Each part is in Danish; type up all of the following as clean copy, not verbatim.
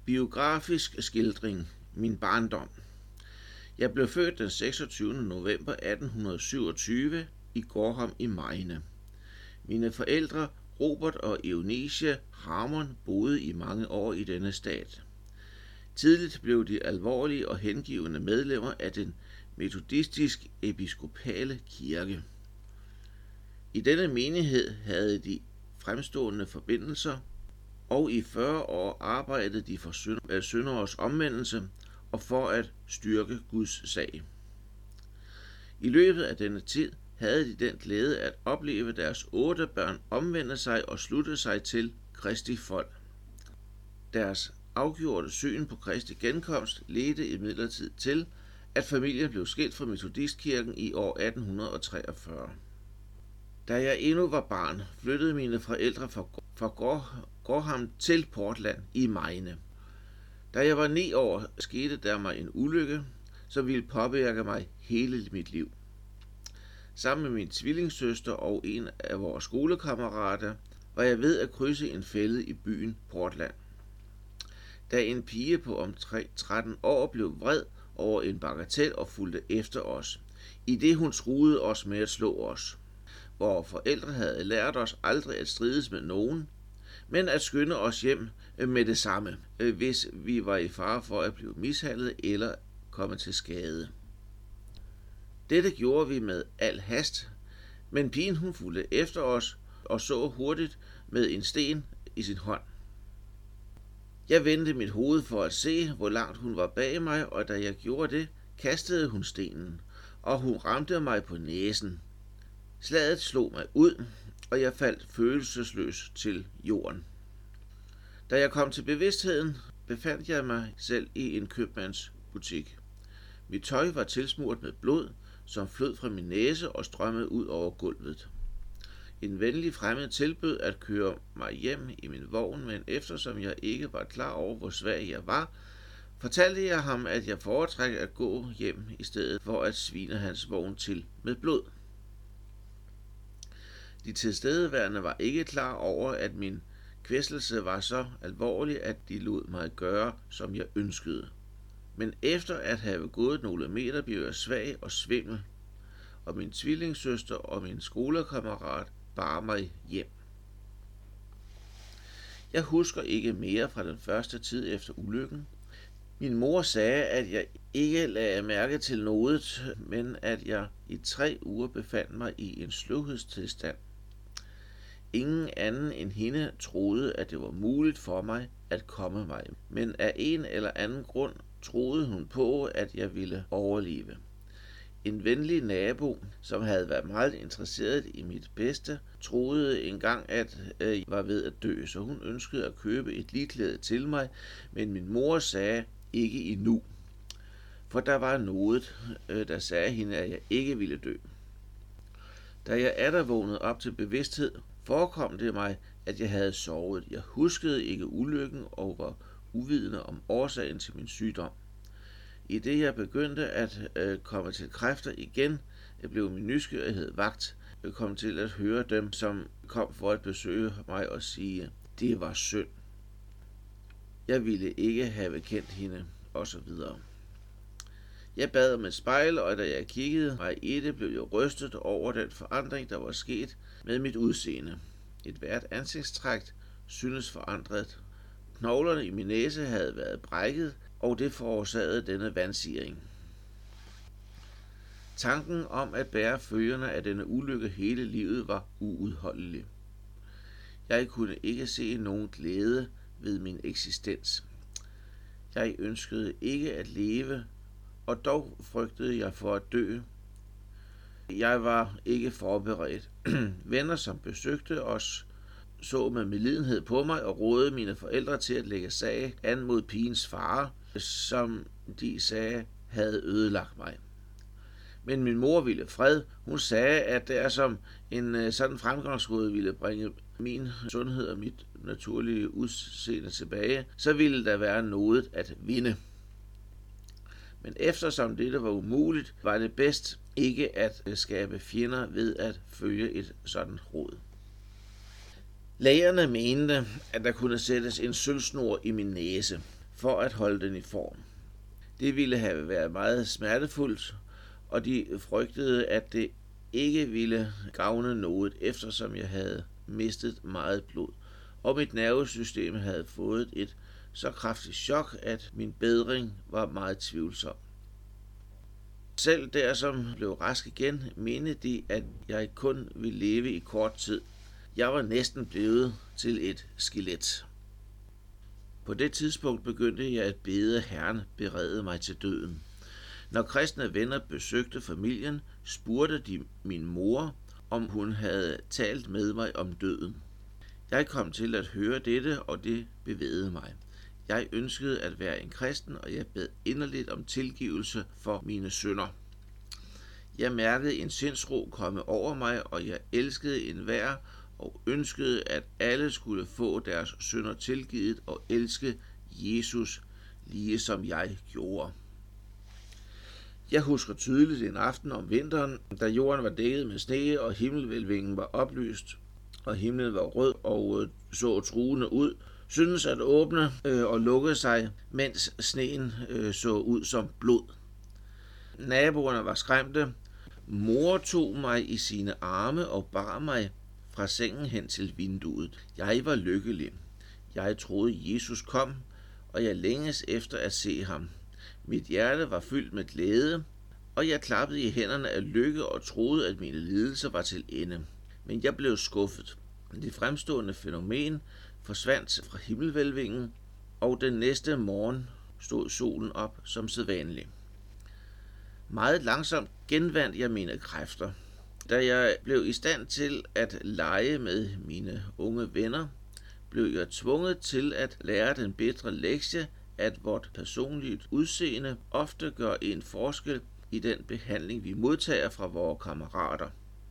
Biografisk skildring. Min barndom. Jeg blev født den 26. november 1827 i Gårdham i Meine. Mine forældre, Robert og Eunice Harmon, boede i mange år i denne stat. Tidligt blev de alvorlige og hengivende medlemmer af den metodistiske episkopale kirke. I denne menighed havde de fremstående forbindelser, og i 40 år arbejdede de for synderes omvendelse og for at styrke Guds sag. I løbet af denne tid havde de den glæde at opleve deres 8 børn omvende sig og slutte sig til Kristi folk. Deres afgjorte syn på Kristi genkomst ledte imidlertid til, at familien blev skilt fra Metodistkirken i år 1843. Da jeg endnu var barn, flyttede mine forældre fra Gårdham til Portland i Meine. Da jeg var 9 år, skete der mig en ulykke, som ville påvirke mig hele mit liv. Sammen med min tvillingssøster og en af vores skolekammerater var jeg ved at krydse en fælde i byen Portland. Da en pige på omkring 13 år blev vred over en bagatel og fulgte efter os, i det hun truede os med at slå os. Vore forældre havde lært os aldrig at strides med nogen, men at skynde os hjem med det samme, hvis vi var i fare for at blive mishandlet eller komme til skade. Dette gjorde vi med al hast, men pigen hun fulgte efter os og så hurtigt med en sten i sin hånd. Jeg vendte mit hoved for at se, hvor langt hun var bag mig, og da jeg gjorde det, kastede hun stenen, og hun ramte mig på næsen. Slaget slog mig ud, og jeg faldt følelsesløs til jorden. Da jeg kom til bevidstheden, befandt jeg mig selv i en købmandsbutik. Mit tøj var tilsmurt med blod, som flød fra min næse og strømmede ud over gulvet. En venlig fremmed tilbød at køre mig hjem i min vogn, men eftersom jeg ikke var klar over, hvor svag jeg var, fortalte jeg ham, at jeg foretrækker at gå hjem i stedet for at svine hans vogn til med blod. De tilstedeværende var ikke klar over, at min kvæstelse var så alvorlig, at de lod mig gøre, som jeg ønskede. Men efter at have gået nogle meter, blev jeg svag og svimmel, og min tvillingssøster og min skolekammerat bar mig hjem. Jeg husker ikke mere fra den første tid efter ulykken. Min mor sagde, at jeg ikke lagde mærke til noget, men at jeg i 3 uger befandt mig i en sløvhedstilstand. Ingen anden end hende troede, at det var muligt for mig at komme mig, men af en eller anden grund troede hun på, at jeg ville overleve. En venlig nabo, som havde været meget interesseret i mit bedste, troede engang, at jeg var ved at dø, så hun ønskede at købe et ligklæde til mig, men min mor sagde ikke endnu, for der var noget, der sagde hende, at jeg ikke ville dø. Da jeg atter vågnede op til bevidsthed, forekom det mig, at jeg havde sovet. Jeg huskede ikke ulykken og var uvidende om årsagen til min sygdom. I det jeg begyndte at komme til kræfter igen, blev min nysgerrighed vakt. Jeg kom til at høre dem, som kom for at besøge mig og sige, det var synd. Jeg ville ikke have kendt hende, osv. Jeg bad om et spejl, og da jeg kiggede mig i det, blev jeg rystet over den forandring, der var sket med mit udseende. Et hvert ansigtstræk synes forandret. Knoglerne i min næse havde været brækket, og det forårsagede denne vandsiring. Tanken om at bære følgerne af denne ulykke hele livet var uudholdelig. Jeg kunne ikke se nogen glæde ved min eksistens. Jeg ønskede ikke at leve, og dog frygtede jeg for at dø. Jeg var ikke forberedt. Venner, som besøgte os, så med medlidenhed på mig og rådede mine forældre til at lægge sag an mod pigens far, som de sagde havde ødelagt mig. Men min mor ville fred. Hun sagde, at der som en sådan fremgangsråd ville bringe min sundhed og mit naturlige udseende tilbage, så ville der være noget at vinde. Men eftersom dette var umuligt, var det bedst ikke at skabe fjender ved at følge et sådan råd. Lægerne mente, at der kunne sættes en sølvsnor i min næse. for at holde den i form. Det ville have været meget smertefuldt, og de frygtede, at det ikke ville gavne noget, eftersom jeg havde mistet meget blod, og mit nervesystem havde fået et så kraftigt chok, at min bedring var meget tvivlsom. Selv der, som blev rask igen, mente de, at jeg kun ville leve i kort tid. Jeg var næsten blevet til et skelet. På det tidspunkt begyndte jeg at bede Herren berede mig til døden. Når kristne venner besøgte familien, spurgte de min mor, om hun havde talt med mig om døden. Jeg kom til at høre dette, og det bevægede mig. Jeg ønskede at være en kristen, og jeg bad inderligt om tilgivelse for mine synder. Jeg mærkede en sindsro komme over mig, og jeg elskede enhver og ønskede, at alle skulle få deres synder tilgivet og elske Jesus, lige som jeg gjorde. Jeg husker tydeligt en aften om vinteren, da jorden var dækket med sne, og himmelhvælvingen var oplyst, og himlen var rød og så truende ud, syntes at åbne og lukke sig, mens sneen så ud som blod. Naboerne var skræmte. Mor tog mig i sine arme og bar mig fra sengen hen til vinduet. Jeg var lykkelig. Jeg troede, Jesus kom, og jeg længes efter at se ham. Mit hjerte var fyldt med glæde, og jeg klappede i hænderne af lykke og troede, at mine lidelser var til ende. Men jeg blev skuffet. Det fremstående fænomen forsvandt fra himmelhvælvingen, og den næste morgen stod solen op som sædvanlig. Meget langsomt genvandt jeg mine kræfter. Da jeg blev i stand til at lege med mine unge venner, blev jeg tvunget til at lære den bedre lektie, at vort personligt udseende ofte gør en forskel i den behandling, vi modtager fra vores kammerater.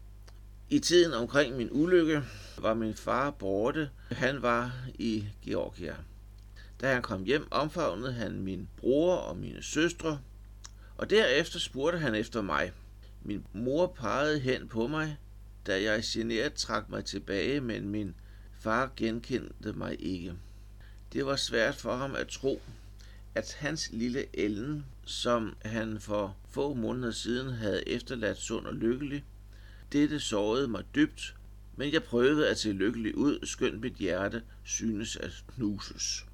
I tiden omkring min ulykke var min far borte. Han var i Georgia. Da han kom hjem, omfavnede han min bror og mine søstre, og derefter spurgte han efter mig. Min mor pegede hen på mig, da jeg genert trak mig tilbage, men min far genkendte mig ikke. Det var svært for ham at tro, at hans lille Ellen, som han for få måneder siden havde efterladt sund og lykkelig, dette sårede mig dybt, men jeg prøvede at se lykkelig ud, skønt mit hjerte synes at knuses.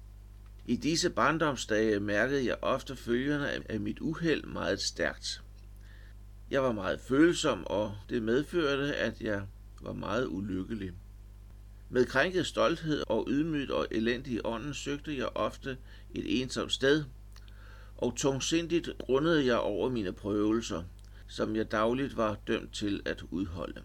I disse barndomsdage mærkede jeg ofte følgerne af mit uheld meget stærkt. Jeg var meget følsom, og det medførte, at jeg var meget ulykkelig. Med krænket stolthed og ydmygt og elendig i ånden søgte jeg ofte et ensomt sted, og tungsindigt grundede jeg over mine prøvelser, som jeg dagligt var dømt til at udholde.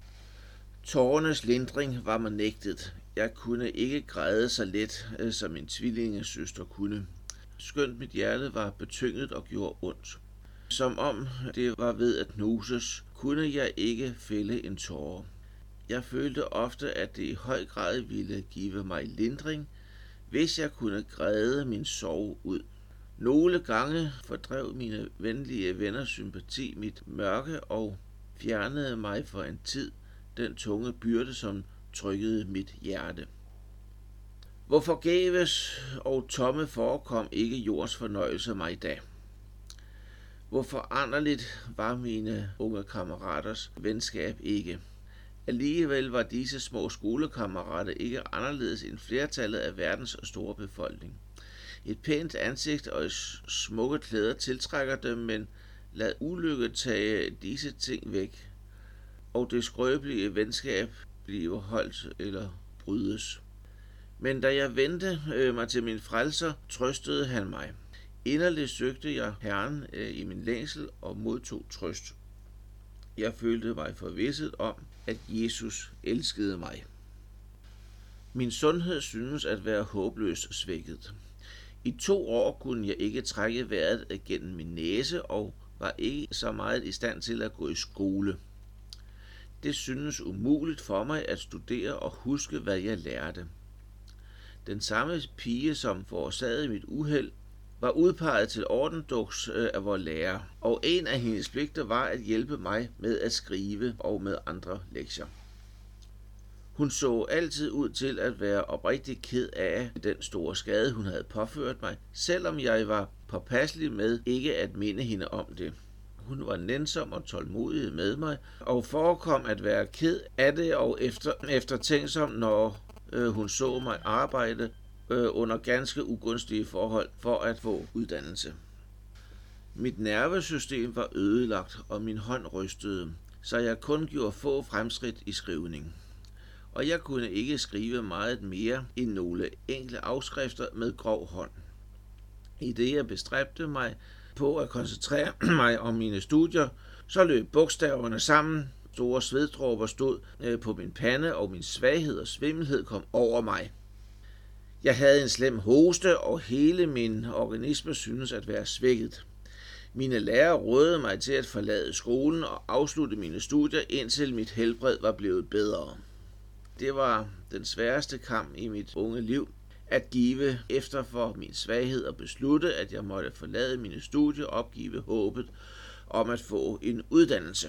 Tårernes lindring var mig nægtet. Jeg kunne ikke græde så let, som min tvillingesøster kunne. Skønt mit hjerte var betynget og gjorde ondt. Som om det var ved at knuses, kunne jeg ikke fælde en tåre. Jeg følte ofte, at det i høj grad ville give mig lindring, hvis jeg kunne græde min sorg ud. Nogle gange fordrev mine venlige venners sympati mit mørke og fjernede mig for en tid den tunge byrde, som trykkede mit hjerte. Hvor forgæves og tomme forekom ikke jords fornøjelse mig da. Hvor foranderligt var mine unge kammeraters venskab ikke. Alligevel var disse små skolekammerater ikke anderledes end flertallet af verdens store befolkning. Et pænt ansigt og smukke klæder tiltrækker dem, men lad ulykke tage disse ting væk, og det skrøbelige venskab bliver holdt eller brydes. Men da jeg vendte mig til min frelser, trøstede han mig. Inderligt søgte jeg Herren i min længsel og modtog trøst. Jeg følte mig forvisset om, at Jesus elskede mig. Min sundhed synes at være håbløst svækket. I 2 år kunne jeg ikke trække vejret gennem min næse og var ikke så meget i stand til at gå i skole. Det synes umuligt for mig at studere og huske, hvad jeg lærte. Den samme pige, som forårsagede mit uheld, var udpeget til ordenduks af vor lærer, og en af hendes pligter var at hjælpe mig med at skrive og med andre lektier. Hun så altid ud til at være oprigtig ked af den store skade, hun havde påført mig, selvom jeg var påpasselig med ikke at minde hende om det. Hun var nænsom og tålmodig med mig, og forekom at være ked af det og eftertænksom, når hun så mig arbejde under ganske ugunstige forhold for at få uddannelse. Mit nervesystem var ødelagt, og min hånd rystede, så jeg kun gjorde få fremskridt i skrivning. Og jeg kunne ikke skrive meget mere end nogle enkle afskrifter med grov hånd. I det jeg bestræbte mig på at koncentrere mig om mine studier, så løb bogstaverne sammen, store sveddråber stod på min pande, og min svaghed og svimmelhed kom over mig. Jeg havde en slem hoste, og hele min organisme syntes at være svækket. Mine lærere rådede mig til at forlade skolen og afslutte mine studier, indtil mit helbred var blevet bedre. Det var den sværeste kamp i mit unge liv, at give efter for min svaghed og beslutte, at jeg måtte forlade mine studier og opgive håbet om at få en uddannelse.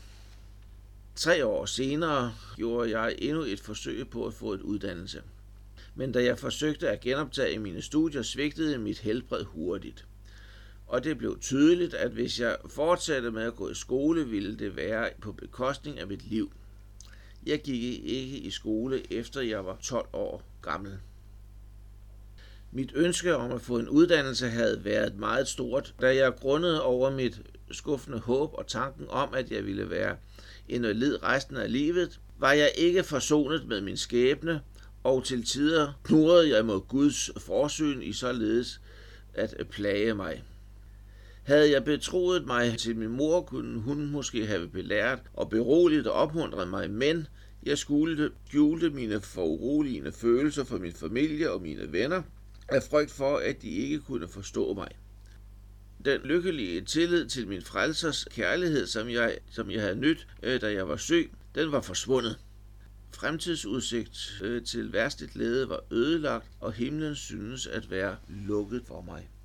3 år senere gjorde jeg endnu et forsøg på at få en uddannelse. Men da jeg forsøgte at genoptage mine studier, svigtede mit helbred hurtigt. Og det blev tydeligt, at hvis jeg fortsatte med at gå i skole, ville det være på bekostning af mit liv. Jeg gik ikke i skole, efter jeg var 12 år gammel. Mit ønske om at få en uddannelse havde været meget stort, da jeg grundede over mit skuffende håb og tanken om, at jeg ville være invalid resten af livet, var jeg ikke forsonet med min skæbne, og til tider knurrede jeg mod Guds forsyn i således at plage mig. Havde jeg betroet mig til min mor, kunne hun måske have belært og beroliget og opmuntret mig, men jeg skjulte mine foruroligende følelser for min familie og mine venner, af frygt for, at de ikke kunne forstå mig. Den lykkelige tillid til min frelsers kærlighed, som jeg havde nydt, da jeg var syg, den var forsvundet. Fremtidsudsigt til værste glæde var ødelagt, og himlen synes at være lukket for mig.